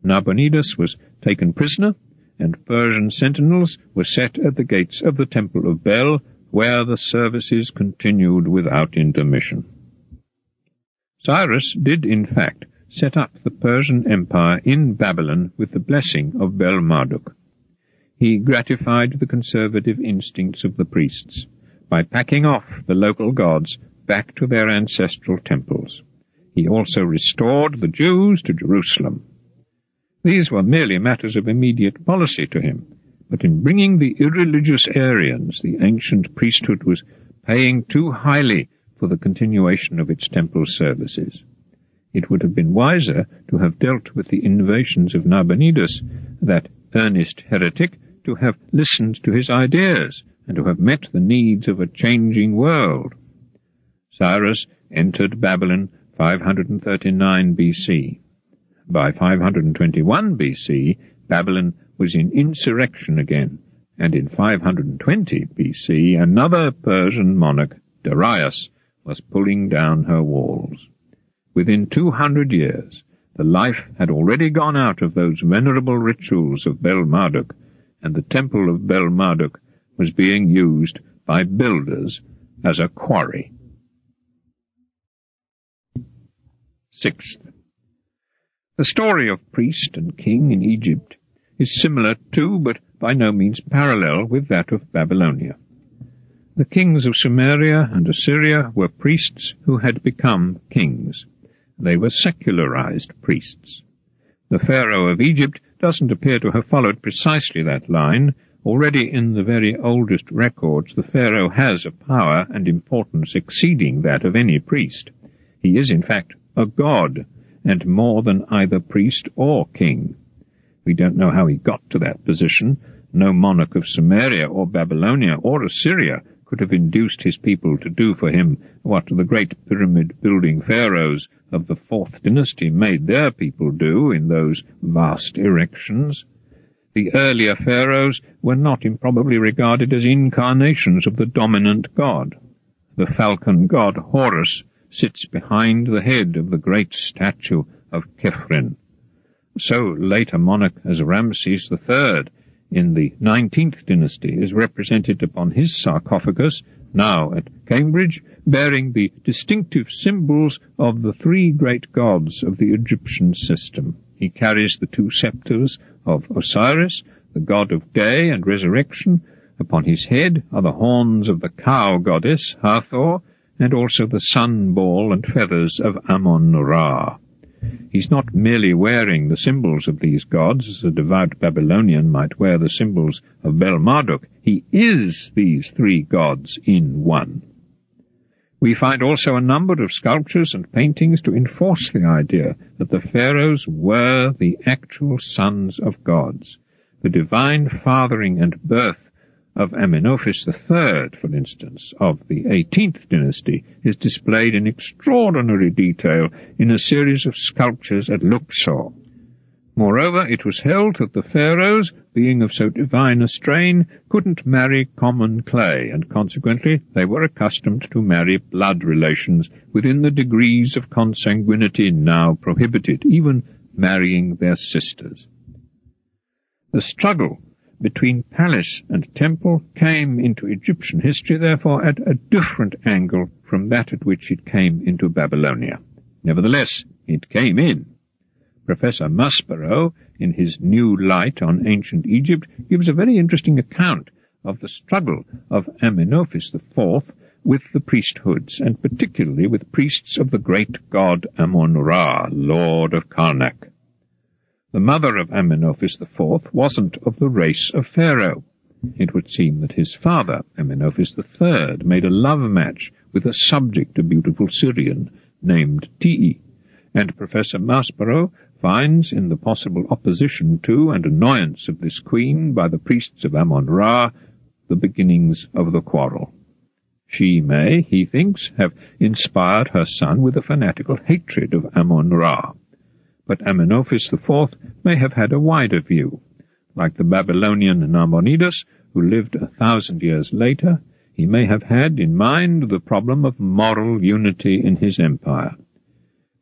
Nabonidus was taken prisoner, and Persian sentinels were set at the gates of the Temple of Bel, where the services continued without intermission. Cyrus did, in fact, set up the Persian Empire in Babylon with the blessing of Bel-Marduk. He gratified the conservative instincts of the priests by packing off the local gods back to their ancestral temples. He also restored the Jews to Jerusalem. These were merely matters of immediate policy to him, but in bringing the irreligious Aryans, the ancient priesthood was paying too highly for the continuation of its temple services. It would have been wiser to have dealt with the innovations of Nabonidus, that earnest heretic, to have listened to his ideas, and to have met the needs of a changing world. Cyrus entered Babylon 539 BC. By 521 BC, Babylon was in insurrection again, and in 520 BC another Persian monarch, Darius, was pulling down her walls. Within 200 years, the life had already gone out of those venerable rituals of Bel-Marduk, and the temple of Bel-Marduk was being used by builders as a quarry. Sixth, the story of priest and king in Egypt is similar to, but by no means parallel with, that of Babylonia. The kings of Sumeria and Assyria were priests who had become kings. They were secularized priests. The Pharaoh of Egypt doesn't appear to have followed precisely that line. Already in the very oldest records, the Pharaoh has a power and importance exceeding that of any priest. He is, in fact, a god, and more than either priest or king. We don't know how he got to that position. No monarch of Sumeria or Babylonia or Assyria could have induced his people to do for him what the great pyramid-building pharaohs of the fourth dynasty made their people do in those vast erections. The earlier pharaohs were not improbably regarded as incarnations of the dominant god. The falcon god Horus sits behind the head of the great statue of Khephren. So later monarch as Ramses III in the 19th dynasty is represented upon his sarcophagus, now at Cambridge, bearing the distinctive symbols of the three great gods of the Egyptian system. He carries the two scepters of Osiris, the god of day and resurrection. Upon his head are the horns of the cow goddess Hathor, and also the sun ball and feathers of Amun-Ra. He's not merely wearing the symbols of these gods, as a devout Babylonian might wear the symbols of Bel-Marduk. He is these three gods in one. We find also a number of sculptures and paintings to enforce the idea that the pharaohs were the actual sons of gods. The divine fathering and birth of Amenophis III, for instance, of the 18th dynasty, is displayed in extraordinary detail in a series of sculptures at Luxor. Moreover, it was held that the pharaohs, being of so divine a strain, couldn't marry common clay, and consequently they were accustomed to marry blood relations within the degrees of consanguinity now prohibited, even marrying their sisters. The struggle between palace and temple came into Egyptian history, therefore, at a different angle from that at which it came into Babylonia. Nevertheless, it came in. Professor Maspero, in his New Light on Ancient Egypt, gives a very interesting account of the struggle of Amenophis IV with the priesthoods, and particularly with priests of the great god Amun-Ra, lord of Karnak. The mother of Amenophis IV wasn't of the race of Pharaoh. It would seem that his father, Amenophis III, made a love match with a subject, a beautiful Syrian, named Ti'i, and Professor Maspero finds in the possible opposition to and annoyance of this queen by the priests of Amun-Ra the beginnings of the quarrel. She may, he thinks, have inspired her son with a fanatical hatred of Amun-Ra. But Amenophis IV may have had a wider view. Like the Babylonian Nabonidus, who lived 1,000 years later, he may have had in mind the problem of moral unity in his empire.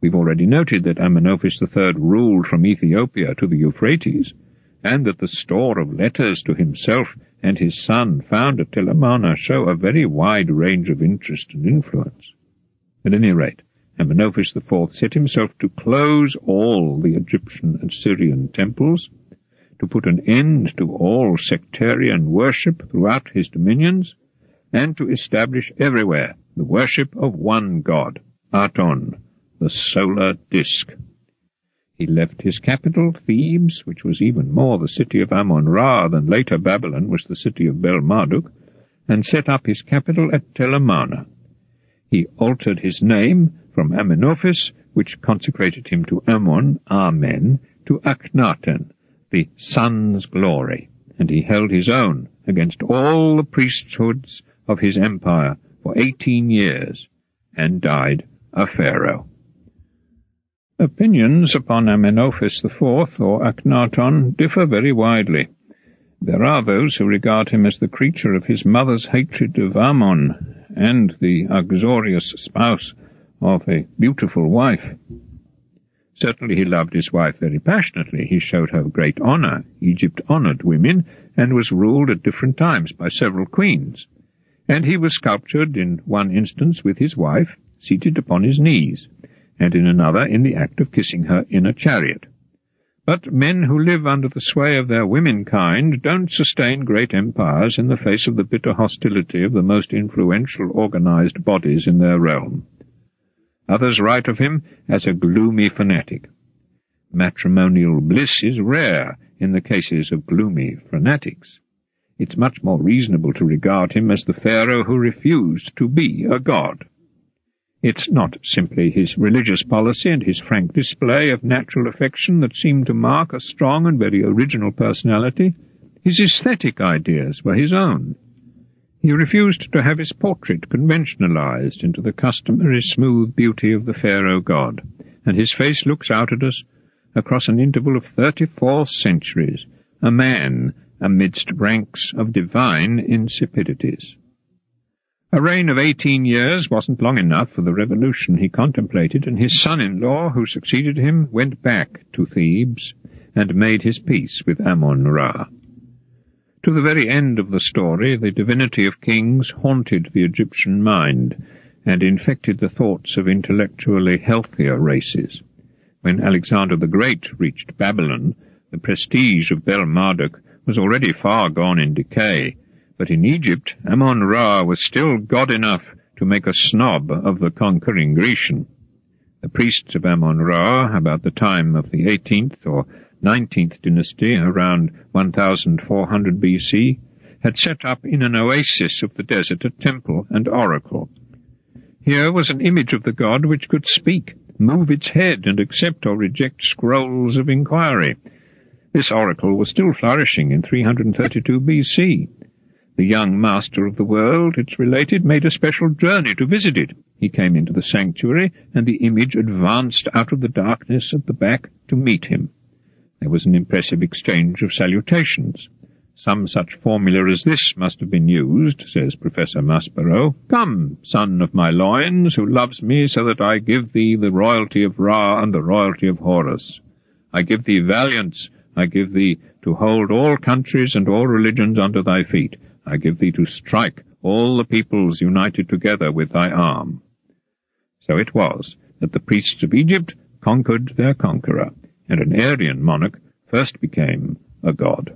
We've already noted that Amenophis III ruled from Ethiopia to the Euphrates, and that the store of letters to himself and his son found at Telamana show a very wide range of interest and influence. At any rate, Amenophis IV set himself to close all the Egyptian and Syrian temples, to put an end to all sectarian worship throughout his dominions, and to establish everywhere the worship of one god, Aton, the solar disk. He left his capital, Thebes, which was even more the city of Ammon-Ra than later Babylon was the city of Bel-Marduk, and set up his capital at Telamana. He altered his name from Amenophis, which consecrated him to Ammon, Amen, to Akhenaten, the sun's glory, and he held his own against all the priesthoods of his empire for 18 years, and died a pharaoh. Opinions upon Amenophis IV, or Akhenaton, differ very widely. There are those who regard him as the creature of his mother's hatred of Ammon, and the uxorious spouse of a beautiful wife. Certainly he loved his wife very passionately. He showed her great honor. Egypt honored women, and was ruled at different times by several queens. And he was sculptured in one instance with his wife, seated upon his knees, and in another in the act of kissing her in a chariot. But men who live under the sway of their womenkind don't sustain great empires in the face of the bitter hostility of the most influential organized bodies in their realm. Others write of him as a gloomy fanatic. Matrimonial bliss is rare in the cases of gloomy fanatics. It's much more reasonable to regard him as the pharaoh who refused to be a god. It's not simply his religious policy and his frank display of natural affection that seem to mark a strong and very original personality. His aesthetic ideas were his own. He refused to have his portrait conventionalized into the customary smooth beauty of the pharaoh god, and his face looks out at us across an interval of 34 centuries, a man amidst ranks of divine insipidities. A reign of 18 years wasn't long enough for the revolution he contemplated, and his son-in-law, who succeeded him, went back to Thebes and made his peace with Ammon-Ra. To the very end of the story, the divinity of kings haunted the Egyptian mind and infected the thoughts of intellectually healthier races. When Alexander the Great reached Babylon, the prestige of Bel-Marduk was already far gone in decay, but in Egypt Ammon-Ra was still god enough to make a snob of the conquering Grecian. The priests of Ammon-Ra, about the time of the 18th or 19th dynasty, around 1400 BC, had set up in an oasis of the desert a temple and oracle. Here was an image of the god which could speak, move its head, and accept or reject scrolls of inquiry. This oracle was still flourishing in 332 BC. The young master of the world, it's related, made a special journey to visit it. He came into the sanctuary, and the image advanced out of the darkness at the back to meet him. There was an impressive exchange of salutations. Some such formula as this must have been used, says Professor Maspero. "Come, son of my loins, who loves me so that I give thee the royalty of Ra and the royalty of Horus. I give thee valiance, I give thee to hold all countries and all religions under thy feet. I give thee to strike all the peoples united together with thy arm." So it was that the priests of Egypt conquered their conqueror, and an Aryan monarch first became a god.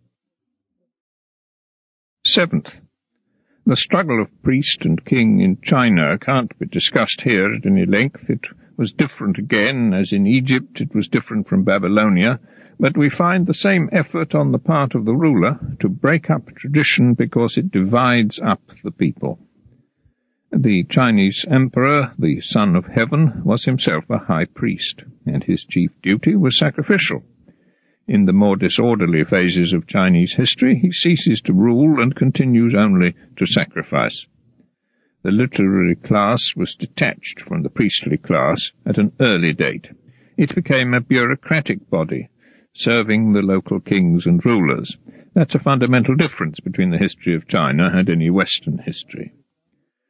7th. The struggle of priest and king in China can't be discussed here at any length. It was different again, as in Egypt it was different from Babylonia, but we find the same effort on the part of the ruler to break up tradition because it divides up the people. The Chinese emperor, the Son of Heaven, was himself a high priest, and his chief duty was sacrificial. In the more disorderly phases of Chinese history, he ceases to rule and continues only to sacrifice. The literary class was detached from the priestly class at an early date. It became a bureaucratic body, serving the local kings and rulers. That's a fundamental difference between the history of China and any Western history.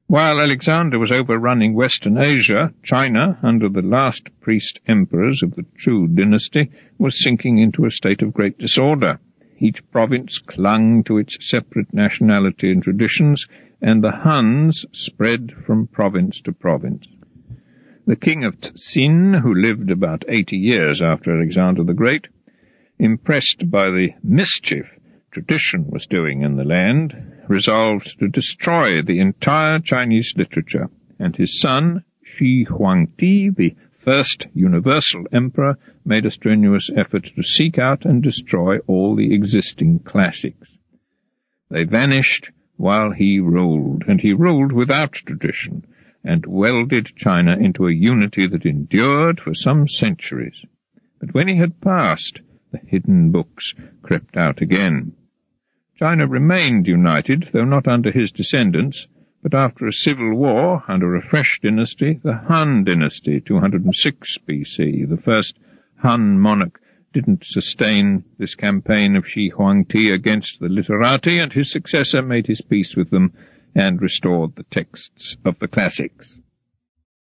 While Alexander was overrunning Western Asia, China, under the last priest emperors of the Chu dynasty, was sinking into a state of great disorder. Each province clung to its separate nationality and traditions, and the Huns spread from province to province. The king of Tsin, who lived about 80 years after Alexander the Great, impressed by the mischief tradition was doing in the land, resolved to destroy the entire Chinese literature, and his son, Shi Huangdi, the first universal emperor, made a strenuous effort to seek out and destroy all the existing classics. They vanished while he ruled, and he ruled without tradition, and welded China into a unity that endured for some centuries. But when he had passed, the hidden books crept out again. China remained united, though not under his descendants, but after a civil war, under a fresh dynasty, the Han dynasty, 206 BC, the first Han monarch didn't sustain this campaign of Shi Huangdi against the literati, and his successor made his peace with them and restored the texts of the classics.